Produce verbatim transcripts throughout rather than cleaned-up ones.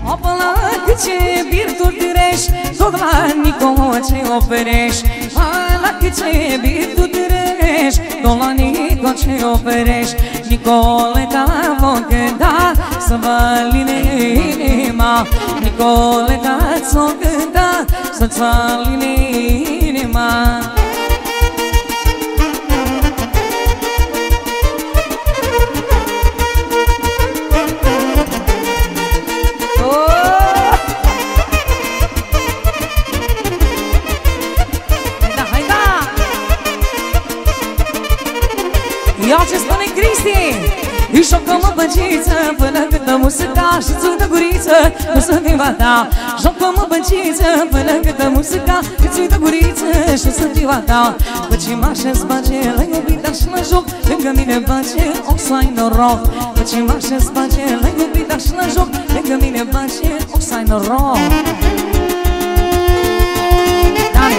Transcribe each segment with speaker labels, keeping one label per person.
Speaker 1: Apă la câce birturi direști, tot la Nico ce operești. La câce birturi direști, tot la Nico ce operești. Nicoleta vom cânta să vă aline inima. Nicoleta ți-o cânta să-ți aline inima. Ia ce spune Cristi! Îi șocăm bănciță până când dă muzica și-ți uită guriță, nu să fii va ta. Șocăm bănciță până când dă muzica, îți uită guriță și o să fii va ta. Păcimașă-ți bage la iubita și la joc, lângă mine bage, o să ai noroc. Păcimașă-ți bage la iubita și la joc, lângă mine bage, o să ai noroc. Dale!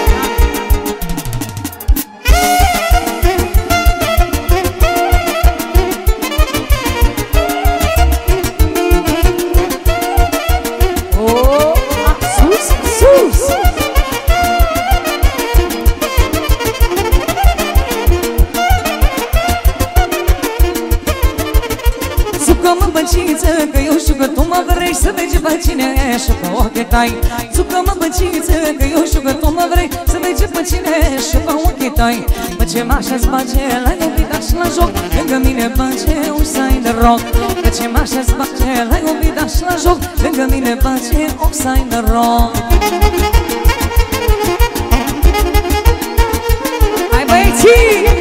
Speaker 1: Că eu știu că tu mă vrei să vezi pe cine și pe ochii tăi. Țucă-mă băciță, că eu știu că tu mă vrei să vezi pe cine și pe ochii tăi. Păcimașă-ți bage la iubita și la joc, lângă mine bage, o să ai noroc. Păcimașă-ți bage la iubita și la joc, lângă mine bage, o să ai noroc. Hai băieții!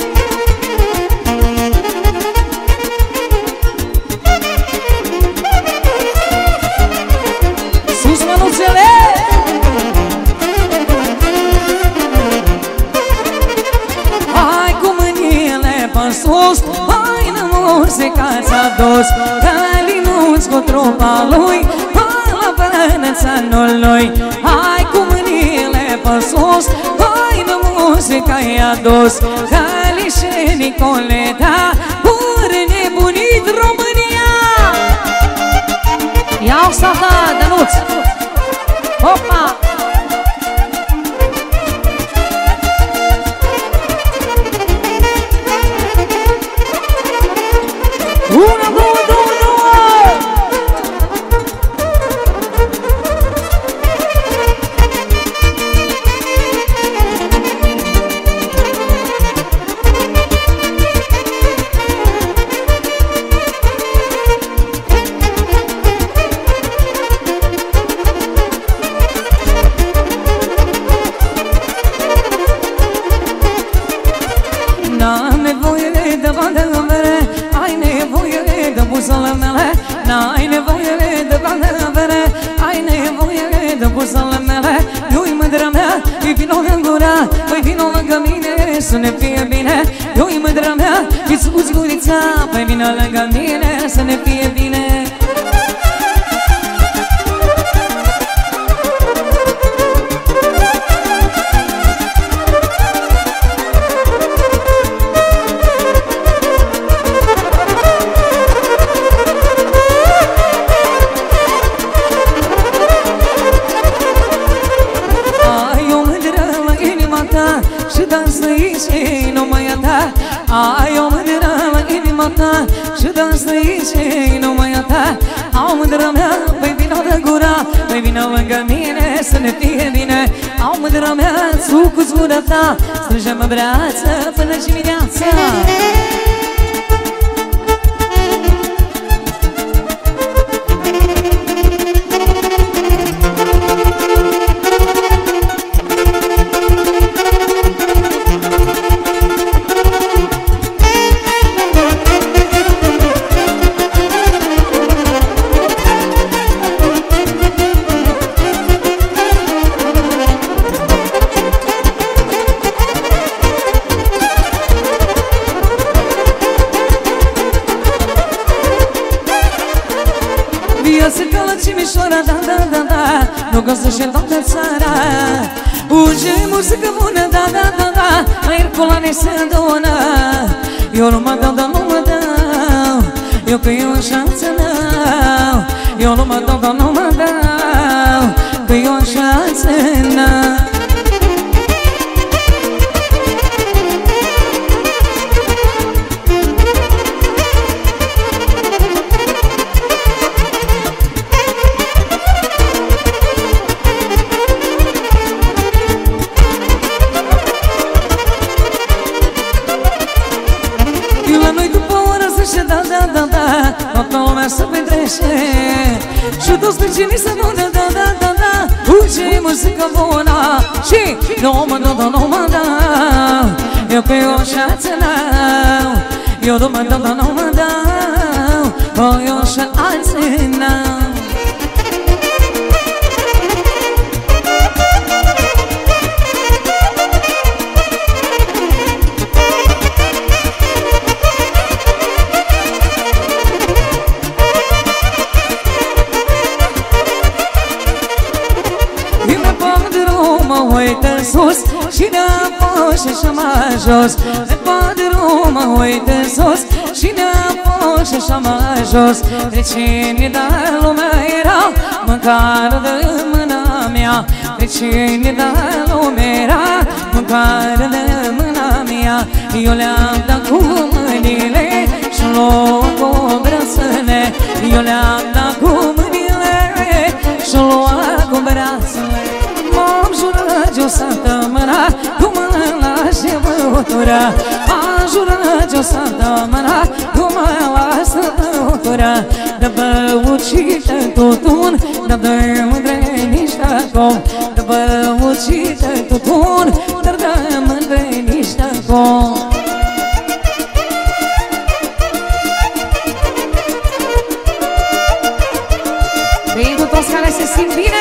Speaker 1: Hai cu mâinile pe sus, hai în muzica ți-a dus, că Linuț cu trupa lui, hai la pănățanul lui. Hai cu mâinile pe sus, hai în muzica i-a dus, că Li și Nicoleta ori nebunit România. Ia-o să ta, Dănuț! Opa! Una, două, două, două! N-am nevoie de bani de avere, ai nevoie de buzele mele. N-ai nevoie de bani de avere, ai nevoie de buzele mele. Eu-i mândra mea, îi vino în gura, păi vino lângă mine să ne fie bine. Eu-i mândra mea, îi scuzi gurița, păi vino lângă mine să ne fie bine. Ai o mândră la inima ta și de asta e numai a ta. Au mândră mea, păi vino de gura, păi vino lângă mine să ne fie bine. Au mândră mea, țucu-ți gura ta, strânge-mă brață până dimineața. Cimișoara, da, da, da, da, nu găsește în toată țara. Uge muzică bună, da, da, da, da, la Herculane se adună. Eu nu mă dau, dar nu mă dau, eu că eu așa ți-l dau. Eu nu mă dau, nu mă dau, că eu așa-ți n-am. Să petrece și toți vecinii să nu da, da, da, da, da. Uite muzică bună și nu mă dau, nu mă dau, eu că eu așa-ți n-au. Eu nu mă dau, nu mă dau, că eu așa-ți n-au. Uită sus și înapoi și așa mai jos. De pe drum mă uită sus și înapoi și așa mai jos. De cine de lumea era măcar de mâna mea? De cine de lumea era măcar de mâna mea? Eu le-am dat cu mâinile și-o luat cu brațele. Eu le-am dat cu mâinile și-o luat cu brațele. M-am jurat eu săptămâna cu mă lași băutura. M-am jurat eu săptămâna cu mă lasă băutura. De băut și de tutun, dar de mândre nici de-acum. De băut și de tutun, dar de mândre nici de-acum. Pentru toți care se simt bine.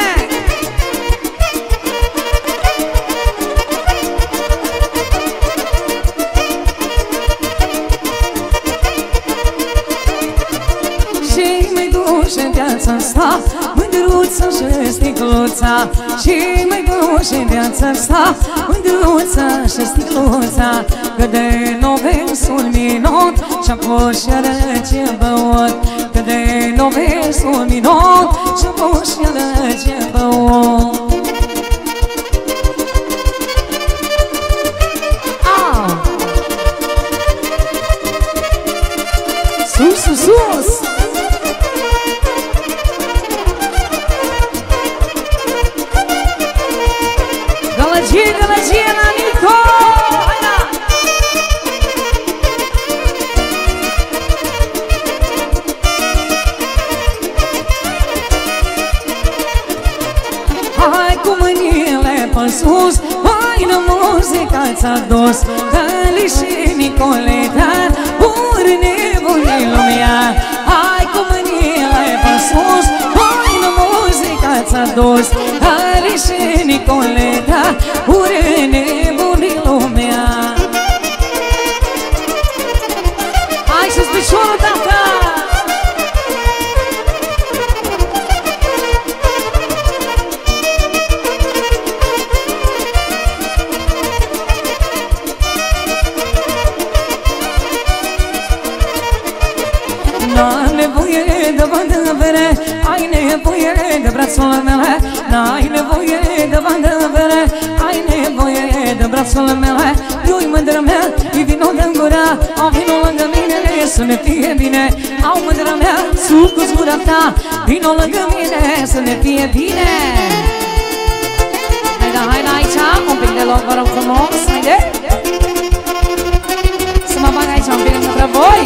Speaker 1: Și-mi viața asta mândruța și sticluța. Și-mi duce în viața asta mândruța și sticluța. Că de novesul minut și-a pus și ce băut. Că de novesul minut și-a pus și ce băut. Sus, sus, sus! Gălăgie, gălăgie, Nanico! Hai da! Hai cu mâinile pe sus, hai la muzica ți-a dus. Căli și Nicoleta, ori nebunii lumea. Hai cu mâinile pe sus, hai la muzica ți-a dus. Căli și Nicoleta, ori nebunii lumea. Hai sus piciorul, tata! N-ai nevoie de bandă-vere, ai nevoie de brațul meu. N-ai nevoie de bandă-vere, ai nevoie de brațul meu. Eu-i mândră mea, îi vino de-n gura, au vino lângă mine să ne fie bine. Au mândră mea, sucu-ți gura ta, vino lângă mine să ne fie bine. Hai da, hai da aici, un pic de loc, vă rog frumos, haide. Să mă bag aici un pic între voi.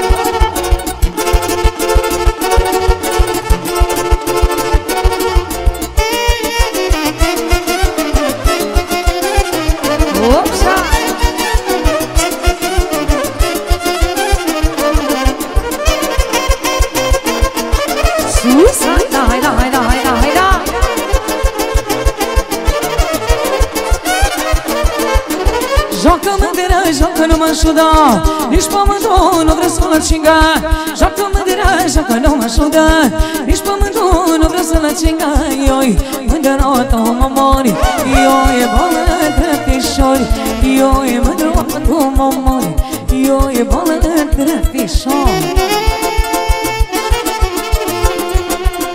Speaker 1: Joacă nu mă șuda, nici pământul nu vrea să-l cinga. Joacă mândra, joacă nu mă șuda, nici pământul nu vrea să-l cinga. Eu-i mândra-o mă mori, eu-i bolă între fișori. Eu-i mândra-o mă mori, eu-i bolă între fișori.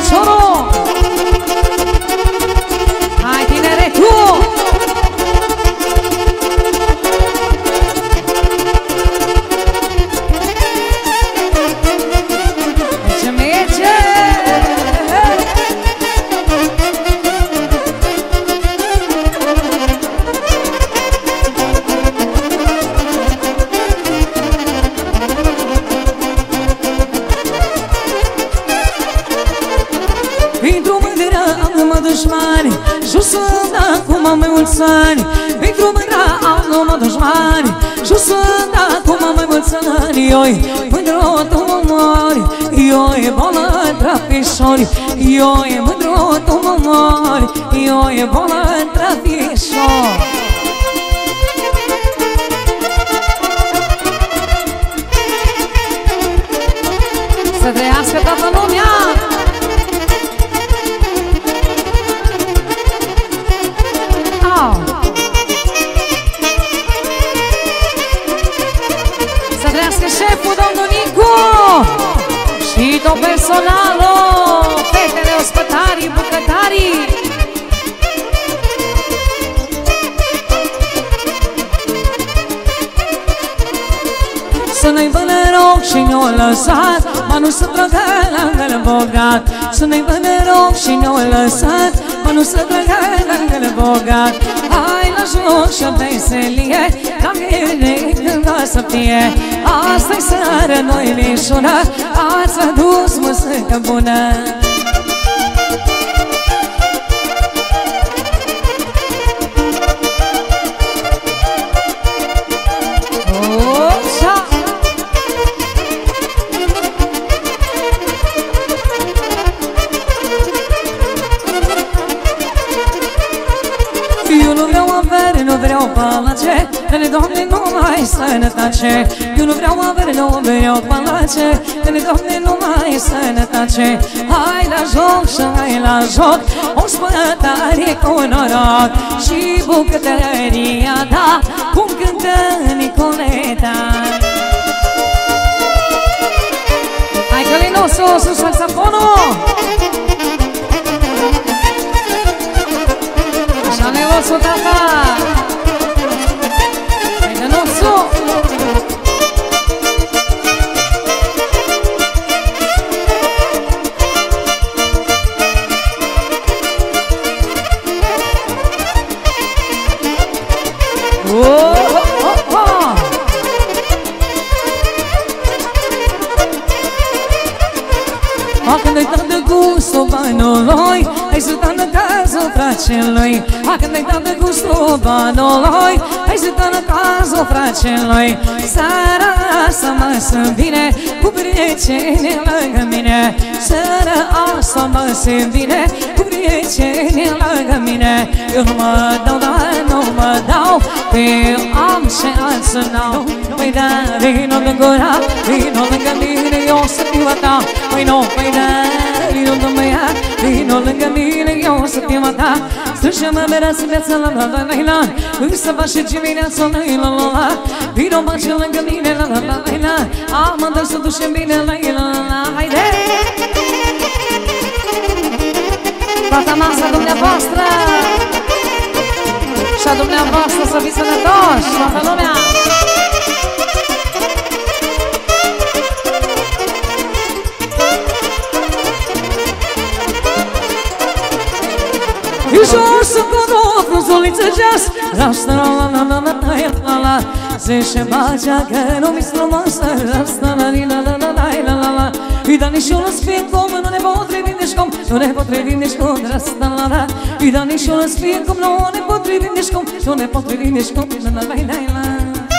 Speaker 1: Feciorul! Hai, tinere, tu! Merge, merge! Pentru mândră am dușmani Și-o sunt acum mai mulți ani Pentru mândră am dușmani Și-o sunt acum mai mulți ani Ioi, mândră tu mă mori Ioi, bolă trafișori Ioi, mândră tu mă mori Ioi, bolă trafișori Să trăiască toată lumea! Să trească șeful, domnul Nicu Și tot personalul Fetele, ospătarii, bucătarii Să-i bână rog și ne-o lăsat Mă nu să trăgă lângă-l bogat Să-i bână rog și ne-o lăsat Mă nu să trăgă lângă-l bogat Hai la joc și-o veselie Ca mine când o să fie Asta-i seară, noi mișună Ați adus muzică bună Nu vreau palace, dă-ne, Doamne, numai sănătate Eu nu vreau avere, nu vreau palace Dă-ne, Doamne, numai sănătate Hai la joc și hai la joc Ospătarie cu noroc Și bucătăria, da Cum cântă Nicoleta Hai, Călinosul, sus saxofonul Așa ne oțul, tata Hai, Dănuțul Când-i dat de gustul banului Hai să dăm în cazul fracelui Când-i dat de gustul banului Hai să dăm în cazul fracelui Seara asta mă simt bine Cu prietenii lângă mine Seara asta mă simt bine Cu prietenii lângă mine Eu nu mă dau, dar nu mă dau Că eu am ce alții n-au Păi da, vino de gura Vino lângă mine, eu să fiu a ta Păi nu, păi da Vino de mea, vino lângă mine, eu să fiu a ta Strânge-mă mereasă viața, la la la la la Îi să faci și dimineața, la la la la Vino bace lângă mine, la la la la la Amândoi să ducem bine, la la la la Haide! Toată masa dumneavoastră Și a dumneavoastră să fiți sănătoși, toată lumea! Și jos cu o frunzuliță geas La la la la la la la la Zice bagea că nu mi-s frumoasă La la la la la la la la la Îi da nișul în spie cum nu ne potrivim nici cum Nu ne potrivim nici cum La la la Îi da nișul în spie cum nu ne potrivim nici cum Nu ne potrivim nici cum La la la la la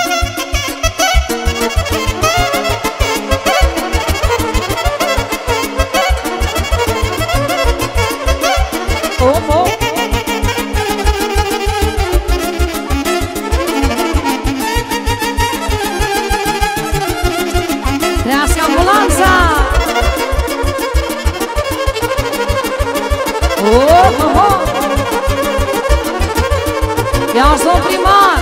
Speaker 1: Ia-ți-o primar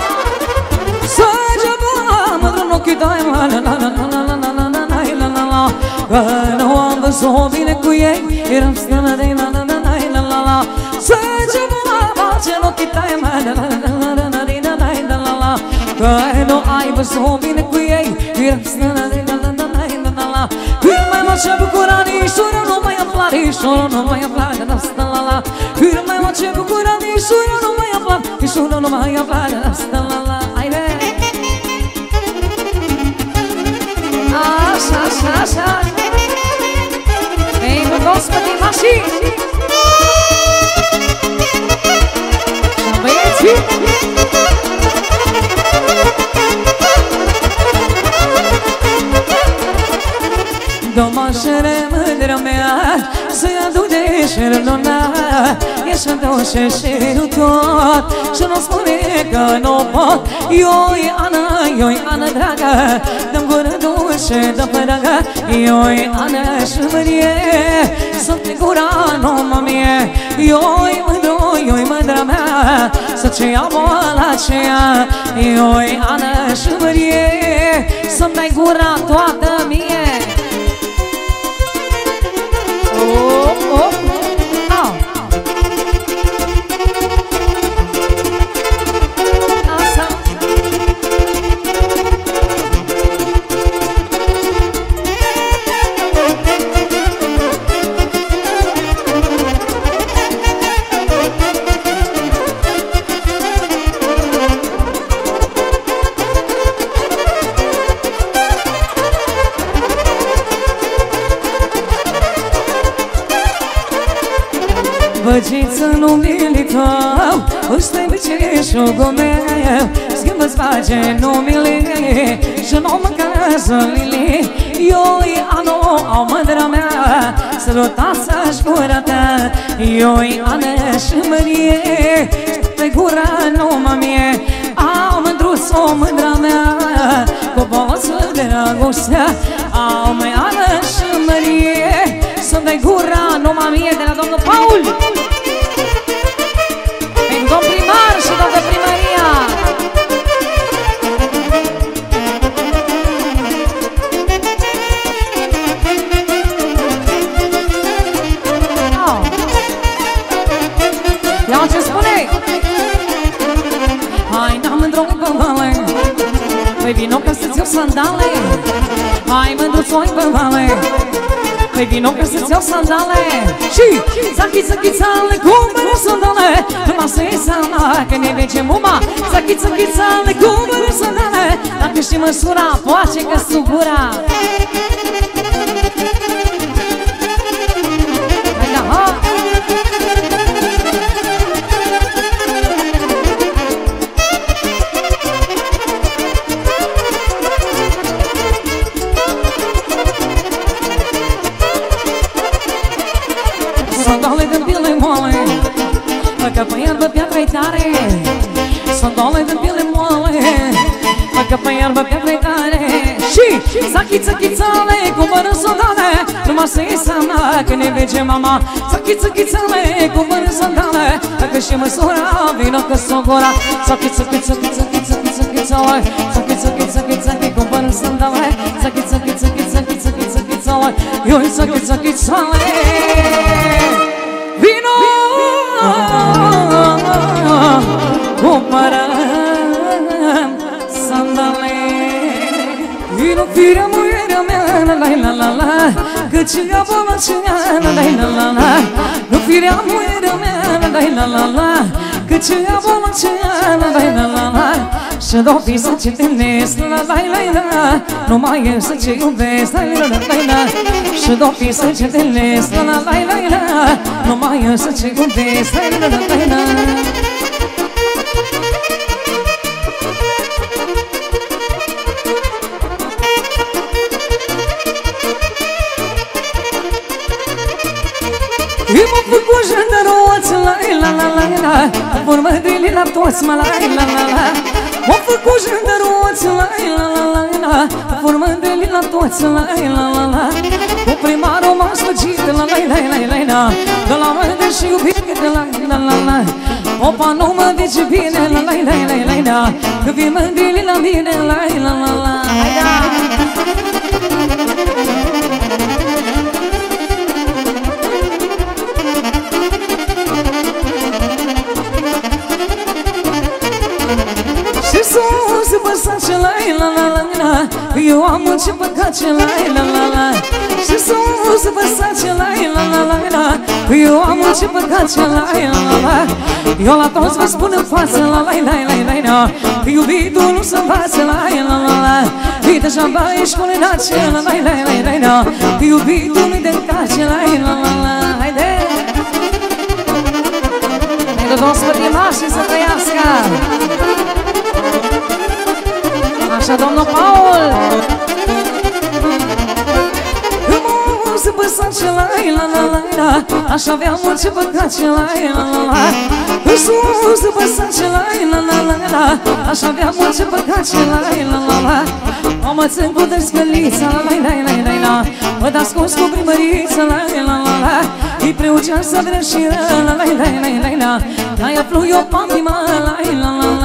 Speaker 1: Să-ți-o mă, mă-dră-n ochii dai, la-la-la-la-la-la-la-la-la-la-la Că nu am văzut bine cu ei, eram stână de la la la la la la la. Să ce mă face în ochii tăi, mă, la la la la la la la la la la. Că nu ai văzut bine cu ei, eram stână de la la la la la la la. Când mai mă ce bucura nișură, nu mai afla nișură, nu mai afla de la sta la la. Când mai mă ce bucura nișură, nu mai afla nișură, nu mai afla de la sta la la. Haide! Așa, așa, așa. Ei, cu gospodii mașini. Și băieții. Domașere mândră mea, să-i aduce și rânduna. Ești aduce și nu tot, și nu spune că nu pot. Eu-i Ana, eu-i Ana dragă, dă-mi gură dulce, dă părăgă. Eu-i Ana și mârie, să-mi gura numai mie. Eu-i mândru, eu-i mândră mea, să-ți ia boala aceea. Eu-i Ana și mârie, să-mi dai gura toată mie. Oh, oh, oh. Awesome. Băgiță în umilii tău, ăsta-i băceșugul meu. Schimbă-ți face numele și nu mâncă zălile. Eu-i Anu, o mândră mea, sărutați-și gura ta. Eu-i Ana și Mărie, pe gura numai mie. Au mândruț o mândră mea, cu boțul de dragostea. Au mai Ana și Mărie, să-mi dai gura numai mie de la domnul Paul. Pentru domn primar și domnă primăria. Oh. Ia ce spune? Hai, n-am mândroi pe vale, păi vino ca să-ți iau sandale. Hai, mândruțoi pe vale, păi vino ca să-ți iau sandale. Și zachi, zachi, țale, cumpără sandale. Numai să-i seama că ne vegem uma. Zachi, zachi, țale, cumpără sandale. Dacă știi măsura, poate că sugura. Hai da, ha! Sandale de piele moale, că pe iarbă piatră-i tare. Sandale de piele moale, că pe iarbă piatră-i tare. Și zachi, zachi, țale, cumpără sandale. Numai să-i seama că ne vege mama. Zachi, zachi, țale, cumpără sandale. Dacă și măsura, vină că s-o gura. Zachi, zachi, zachi, zachi, zachi, zachi, țale. Zachi, zachi, zachi, zachi, cumpără sandale. Zachi, zachi, zachi, zachi, zachi, zachi, țale. Eu-i zachi, zachi, țale. Vino, cumpărăm sandale. Vino, firea muierea mea, la la la la la, căci ea bola cea, la la la la la. Nu firea muierea mea, la la la la la, căci ea bola cea, la la la la la. Și doi să ce te nes, la la la la, nu mai e să ce iubesc, la la la la. Și doi să ce te nes, la la la la, nu mai e să ce iubesc, la la la la. Eu m-am făcut jandaroță, la la la la la, vor mădrili la toți, mă la la la la. M-am făcut jandaroță, la la la la la, vor mădrili la toți, la la la la. Cu primarul m-am slăgit, la la la la la la, că la mădre și iubire, la la la la. Opa, nu mă zice bine, la la la la la la, că vii mădrili la mine, la la la la. Hai da! păsace la la la la la. Eu am ce păcace la la la la. Și să să păsace la la la la la. Eu am ce păcace la la la la. Eu la toți vă spun în față la la la la la la. Iubitul nu se învață la la la la. Uite așa-ba ești colenace la la la la la la. Iubitul nu-i de cace la la la la. Haide! Haide, domn spătimaș și să trăiască! Așa, domnul Paul! Să păsace la la la la la. Aș avea mult ce păcace la la la la. Sus să păsace la la la la la. Aș avea mult ce păcace la la la la. O mă țin cu descălița la la la la la la. Mă da scos cu primărița la la la la. Îi preucea să vrea și la la la la la la la. Aia flu eu pantima la la la la.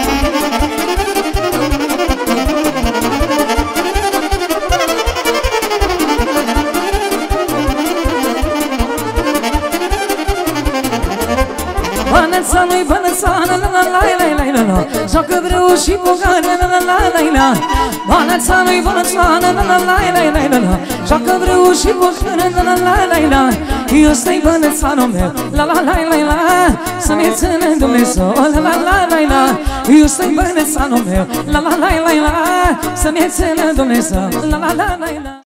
Speaker 1: Bănățanu-i bănățană, la la la la la la la. Joacă vreu și bogare, la la la la la. Bănățanu-i bănățană, la la la la la la la. Joacă vreu și bogare, la la la la la. Eu stai bănățanul meu, la la la la la. Să-mi ține Dumnezeu, la la la la la. Eu stai bănățanul meu, la la la la la. Să-mi ține Dumnezeu, la la la la la.